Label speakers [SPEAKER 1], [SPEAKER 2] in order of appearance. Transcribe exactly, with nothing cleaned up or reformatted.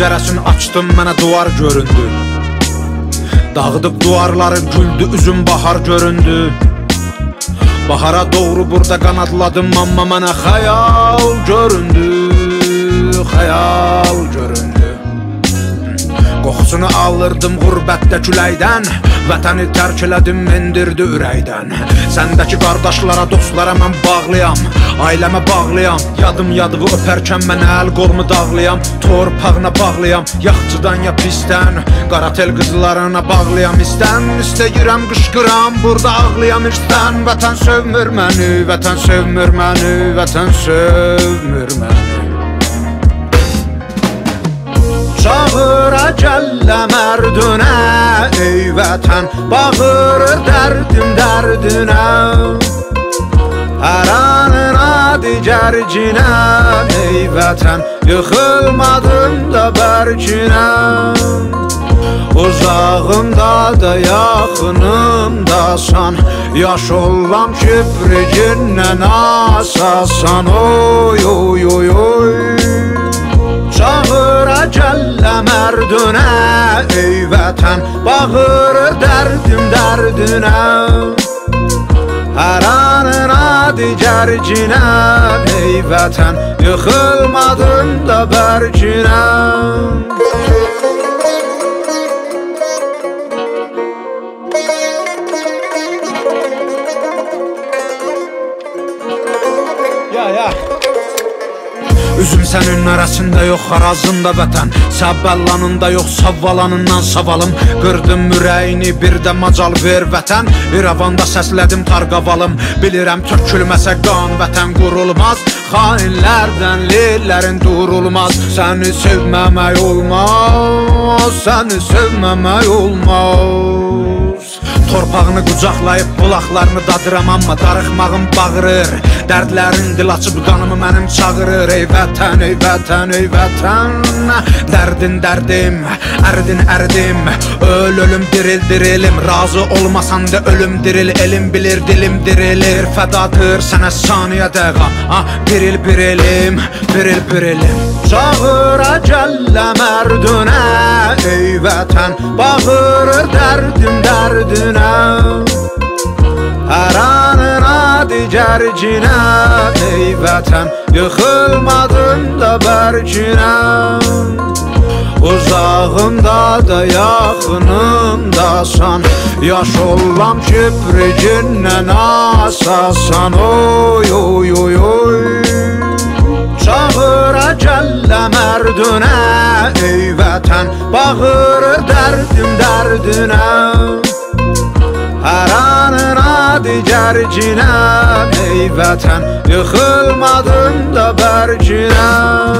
[SPEAKER 1] pəncərəsini açdım, mənə duvar göründü. Dağıdıb duvarları güldü, üzüm bahar göründü. Bahara doğru burada qanadladım, amma mənə xəyal göründü, xəyal göründü. Qoxusunu alırdım qürbətdə küləkdən, vətəni tərk elədim, endirdi ürəkdən. Səndəki qardaşlara, dostlara mən bağlıyam, ailəmə bağlıyam. Yadım yadığı öpərkən mən əl qolumu dağlayam, torpağına bağlıyam, yaxçıdan ya pisdən. Qaratel qızlarına bağlıyam, istən istəyirəm, qışqıram, burada ağlayam istən. Vətən sevmir məni, vətən sevmir məni, vətən sevmir məni. Çağıra gəllə mərdünə, ey vətən, bağır dərdim dərdinə. Hər anına digərcinə, ey vətən, yıxılmadım da bərkinə. Uzağımda da yaxınımdasan, yaş olam kiprigindən asasan. Oy oy oy oy. Çağıra gəllə mərdünə, ey vətən, bağır dərdim dərdinə. Hər anına digərcinə, ey vətən, yıxılmadım da bərkinə. Ya ya Üzüm sənin arasında yox, arazında vətən, Səbəllanında yox, savvalanından savalım. Qırdım ürəyini, bir də macal ver vətən, İrəvanda səslədim tarqavalım. Bilirəm tökülməsə qan vətən qurulmaz, xainlərdən lillərin durulmaz. Səni sevməmək olmaz, səni sevməmək olmaz. Torpağını qucaqlayıb bulaqlarını dadıram, amma darıxmağım bağırır. Dərdlərin dil açıb qanımı mənim çağırır. Ey vətən, ey vətən, ey vətən, dərdin dərdim, ərdin ərdim. Öl ölüm diril dirilim, razı olmasan da ölüm diril. Elim bilir dilim dirilir, fədadır sənə saniyə dəqam. Ah, biril birilim, biril birilim. Çağıra gəllə mərdünə, ey vətən, bağır dərdim dərdinə. Hər anına digərcinə, ey vətən, yıxılmadım da bərkinə. Uzağımda da yaxınımdasan, yaş olam kiprigindən asasan. Oy oy oy oy. Çağıra gəllə mərdünə, ey vətən, bağır dərdim dərdinə. Hər anına digərcinə, ey vətən, yıxılmadım da bərkinə.